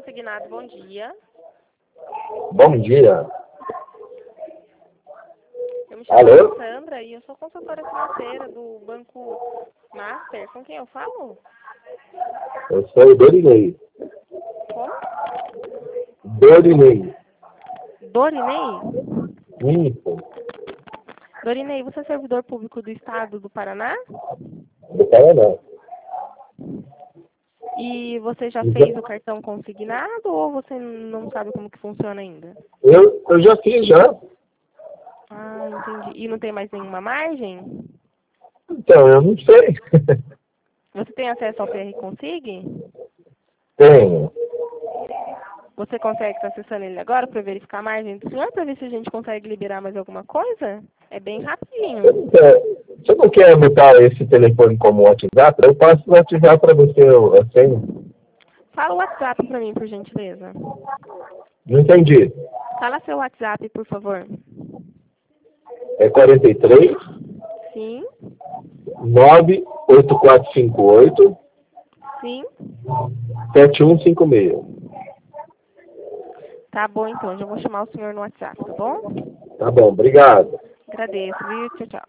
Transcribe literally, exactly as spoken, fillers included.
Consignado, bom dia. Bom dia. Eu me chamo Alô? Sandra e eu sou consultora financeira do Banco Master. Com quem eu falo? Eu sou o Dorinei. Como? Dorinei. Dorinei? Isso. Dorinei, você é servidor público do Estado do Paraná? Do Paraná. E você já Já- fez o cartão consignado ou você não sabe como que funciona ainda? Eu, eu já fiz, já. Ah, entendi. E não tem mais nenhuma margem? Então, eu não sei. Você tem acesso ao P R Consig? Tenho. Você consegue estar acessando ele agora para verificar a margem do senhor, para ver se a gente consegue liberar mais alguma coisa? É bem Você rapidinho. não quer, você não quer botar esse telefone como WhatsApp? Eu passo o WhatsApp para você, a senha. Fala o WhatsApp para mim, por gentileza. Não entendi. Fala seu WhatsApp, por favor. É quarenta e três, Sim, nove oito quatro cinco oito, sim. sete um cinco seis. Tá bom, então. Já vou chamar o senhor no WhatsApp, tá bom? Tá bom, obrigado. Agradeço, viu? Tchau, tchau.